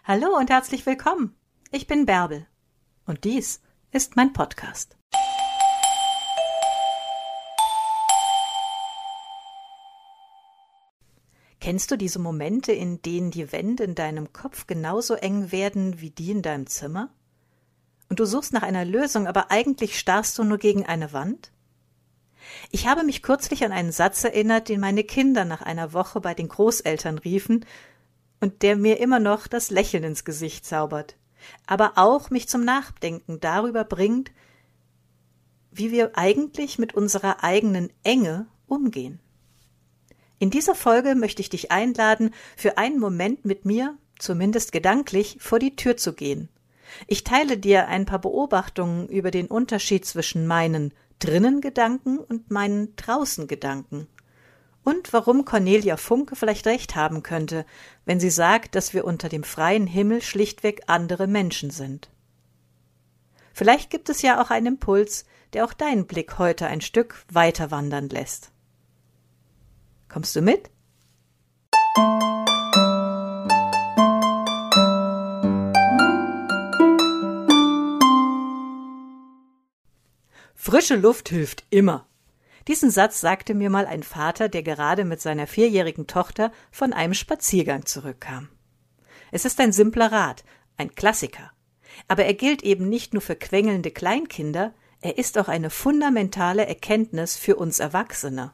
Hallo und herzlich willkommen. Ich bin Bärbel und dies ist mein Podcast. Kennst du diese Momente, in denen die Wände in deinem Kopf genauso eng werden wie die in deinem Zimmer? Und du suchst nach einer Lösung, aber eigentlich starrst du nur gegen eine Wand? Ich habe mich kürzlich an einen Satz erinnert, den meine Kinder nach einer Woche bei den Großeltern riefen und der mir immer noch das Lächeln ins Gesicht zaubert, aber auch mich zum Nachdenken darüber bringt, wie wir eigentlich mit unserer eigenen Enge umgehen. In dieser Folge möchte ich dich einladen, für einen Moment mit mir, zumindest gedanklich, vor die Tür zu gehen. Ich teile dir ein paar Beobachtungen über den Unterschied zwischen meinen drinnen Gedanken und meinen draußen Gedanken. Und warum Cornelia Funke vielleicht recht haben könnte, wenn sie sagt, dass wir unter dem freien Himmel schlichtweg andere Menschen sind. Vielleicht gibt es ja auch einen Impuls, der auch deinen Blick heute ein Stück weiter wandern lässt. Kommst du mit? Frische Luft hilft immer. Diesen Satz sagte mir mal ein Vater, der gerade mit seiner 4-jährigen Tochter von einem Spaziergang zurückkam. Es ist ein simpler Rat, ein Klassiker. Aber er gilt eben nicht nur für quengelnde Kleinkinder, er ist auch eine fundamentale Erkenntnis für uns Erwachsene.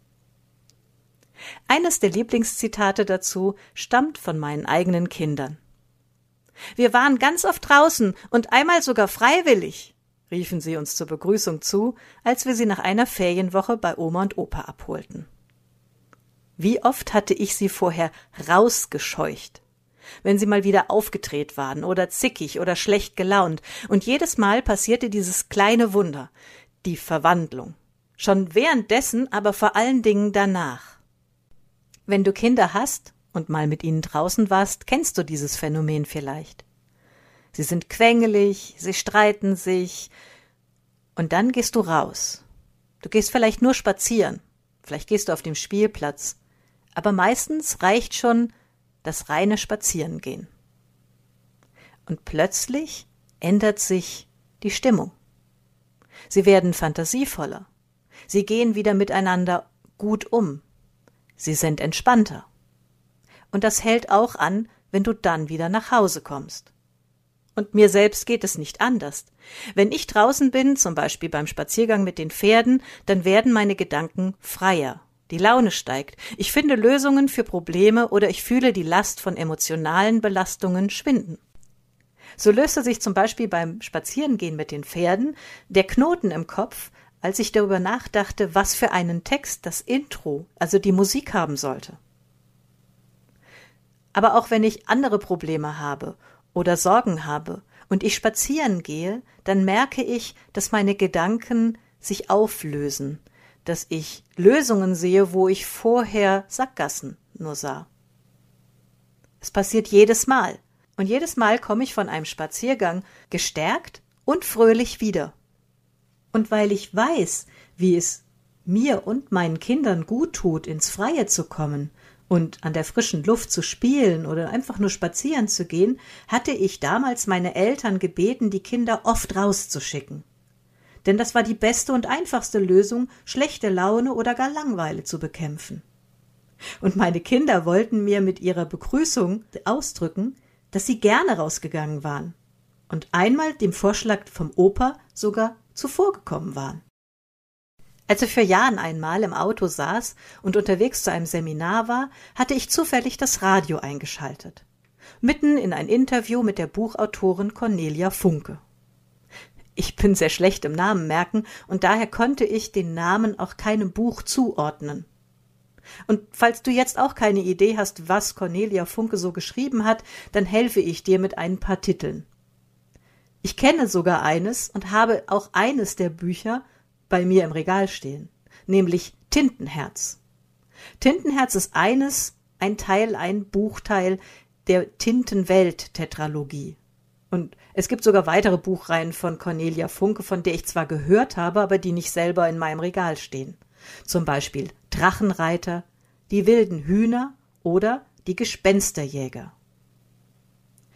Eines der Lieblingszitate dazu stammt von meinen eigenen Kindern. Wir waren ganz oft draußen und einmal sogar freiwillig, riefen sie uns zur Begrüßung zu, als wir sie nach einer Ferienwoche bei Oma und Opa abholten. Wie oft hatte ich sie vorher rausgescheucht, wenn sie mal wieder aufgedreht waren oder zickig oder schlecht gelaunt, und jedes Mal passierte dieses kleine Wunder, die Verwandlung. Schon währenddessen, aber vor allen Dingen danach. Wenn du Kinder hast und mal mit ihnen draußen warst, kennst du dieses Phänomen vielleicht. Sie sind quengelig, sie streiten sich und dann gehst du raus. Du gehst vielleicht nur spazieren, vielleicht gehst du auf dem Spielplatz, aber meistens reicht schon das reine Spazierengehen. Und plötzlich ändert sich die Stimmung. Sie werden fantasievoller, sie gehen wieder miteinander gut um, sie sind entspannter. Und das hält auch an, wenn du dann wieder nach Hause kommst. Und mir selbst geht es nicht anders. Wenn ich draußen bin, zum Beispiel beim Spaziergang mit den Pferden, dann werden meine Gedanken freier. Die Laune steigt. Ich finde Lösungen für Probleme oder ich fühle die Last von emotionalen Belastungen schwinden. So löste sich zum Beispiel beim Spazierengehen mit den Pferden der Knoten im Kopf, als ich darüber nachdachte, was für einen Text das Intro, also die Musik, haben sollte. Aber auch wenn ich andere Probleme habe oder Sorgen habe und ich spazieren gehe, dann merke ich, dass meine Gedanken sich auflösen, dass ich Lösungen sehe, wo ich vorher Sackgassen nur sah. Es passiert jedes Mal. Und jedes Mal komme ich von einem Spaziergang gestärkt und fröhlich wieder. Und weil ich weiß, wie es mir und meinen Kindern gut tut, ins Freie zu kommen und an der frischen Luft zu spielen oder einfach nur spazieren zu gehen, hatte ich damals meine Eltern gebeten, die Kinder oft rauszuschicken. Denn das war die beste und einfachste Lösung, schlechte Laune oder gar Langeweile zu bekämpfen. Und meine Kinder wollten mir mit ihrer Begrüßung ausdrücken, dass sie gerne rausgegangen waren und einmal dem Vorschlag vom Opa sogar zuvorgekommen waren. Als ich vor Jahren einmal im Auto saß und unterwegs zu einem Seminar war, hatte ich zufällig das Radio eingeschaltet. Mitten in ein Interview mit der Buchautorin Cornelia Funke. Ich bin sehr schlecht im Namen merken und daher konnte ich den Namen auch keinem Buch zuordnen. Und falls du jetzt auch keine Idee hast, was Cornelia Funke so geschrieben hat, dann helfe ich dir mit ein paar Titeln. Ich kenne sogar eines und habe auch eines der Bücher bei mir im Regal stehen, nämlich Tintenherz. Tintenherz ist ein Buchteil der Tintenwelt-Tetralogie. Und es gibt sogar weitere Buchreihen von Cornelia Funke, von der ich zwar gehört habe, aber die nicht selber in meinem Regal stehen. Zum Beispiel Drachenreiter, die wilden Hühner oder die Gespensterjäger.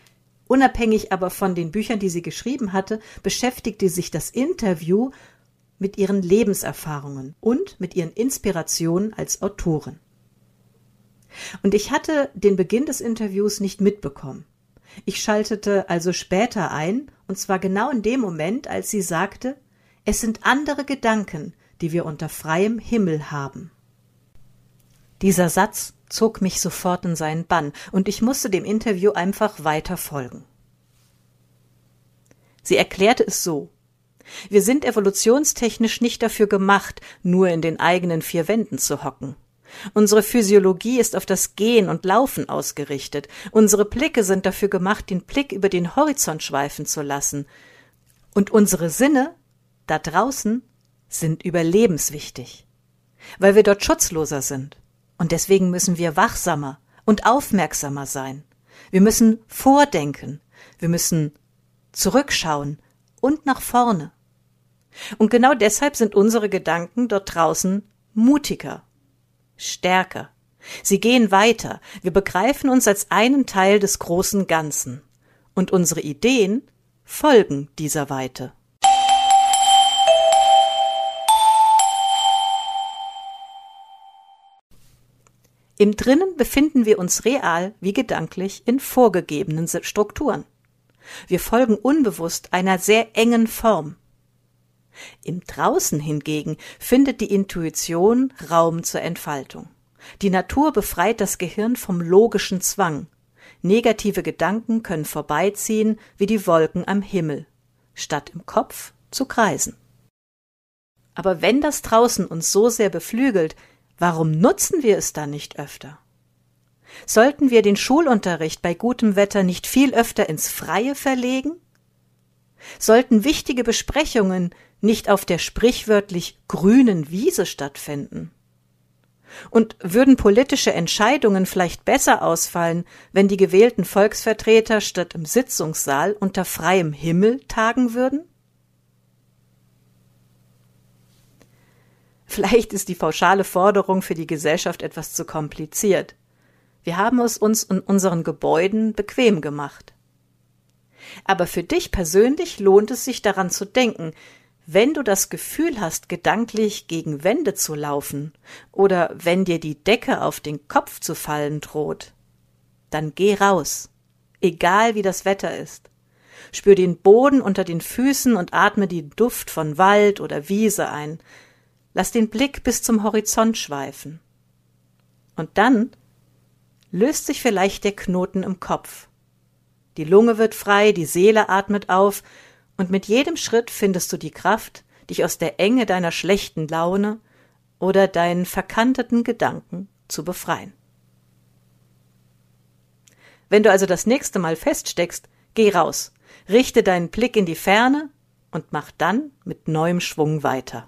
Unabhängig aber von den Büchern, die sie geschrieben hatte, beschäftigte sich das Interview mit ihren Lebenserfahrungen und mit ihren Inspirationen als Autorin. Und ich hatte den Beginn des Interviews nicht mitbekommen. Ich schaltete also später ein, und zwar genau in dem Moment, als sie sagte, es sind andere Gedanken, die wir unter freiem Himmel haben. Dieser Satz zog mich sofort in seinen Bann, und ich musste dem Interview einfach weiter folgen. Sie erklärte es so: Wir sind evolutionstechnisch nicht dafür gemacht, nur in den eigenen vier Wänden zu hocken. Unsere Physiologie ist auf das Gehen und Laufen ausgerichtet. Unsere Blicke sind dafür gemacht, den Blick über den Horizont schweifen zu lassen. Und unsere Sinne, da draußen, sind überlebenswichtig, weil wir dort schutzloser sind. Und deswegen müssen wir wachsamer und aufmerksamer sein. Wir müssen vordenken. Wir müssen zurückschauen und nach vorne. Und genau deshalb sind unsere Gedanken dort draußen mutiger, stärker. Sie gehen weiter. Wir begreifen uns als einen Teil des großen Ganzen. Und unsere Ideen folgen dieser Weite. Im Drinnen befinden wir uns real wie gedanklich in vorgegebenen Strukturen. Wir folgen unbewusst einer sehr engen Form. Im Draußen hingegen findet die Intuition Raum zur Entfaltung. Die Natur befreit das Gehirn vom logischen Zwang. Negative Gedanken können vorbeiziehen wie die Wolken am Himmel, statt im Kopf zu kreisen. Aber wenn das Draußen uns so sehr beflügelt, warum nutzen wir es dann nicht öfter? Sollten wir den Schulunterricht bei gutem Wetter nicht viel öfter ins Freie verlegen? Sollten wichtige Besprechungen nicht auf der sprichwörtlich grünen Wiese stattfinden? Und würden politische Entscheidungen vielleicht besser ausfallen, wenn die gewählten Volksvertreter statt im Sitzungssaal unter freiem Himmel tagen würden? Vielleicht ist die pauschale Forderung für die Gesellschaft etwas zu kompliziert. Wir haben es uns in unseren Gebäuden bequem gemacht. Aber für dich persönlich lohnt es sich daran zu denken, wenn du das Gefühl hast, gedanklich gegen Wände zu laufen oder wenn dir die Decke auf den Kopf zu fallen droht, dann geh raus, egal wie das Wetter ist. Spür den Boden unter den Füßen und atme den Duft von Wald oder Wiese ein. Lass den Blick bis zum Horizont schweifen. Und dann löst sich vielleicht der Knoten im Kopf. Die Lunge wird frei, die Seele atmet auf, und mit jedem Schritt findest du die Kraft, dich aus der Enge deiner schlechten Laune oder deinen verkanteten Gedanken zu befreien. Wenn du also das nächste Mal feststeckst, geh raus, richte deinen Blick in die Ferne und mach dann mit neuem Schwung weiter.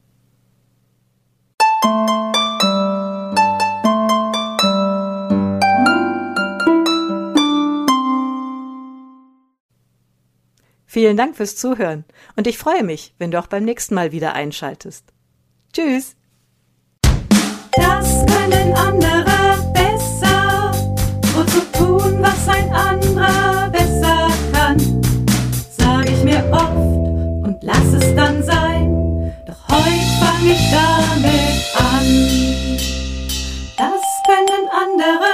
Vielen Dank fürs Zuhören und ich freue mich, wenn du auch beim nächsten Mal wieder einschaltest. Tschüss! Das können andere besser und zu tun, was ein anderer besser kann, sag ich mir oft und lass es dann sein. Doch heute fang ich damit an. Das können andere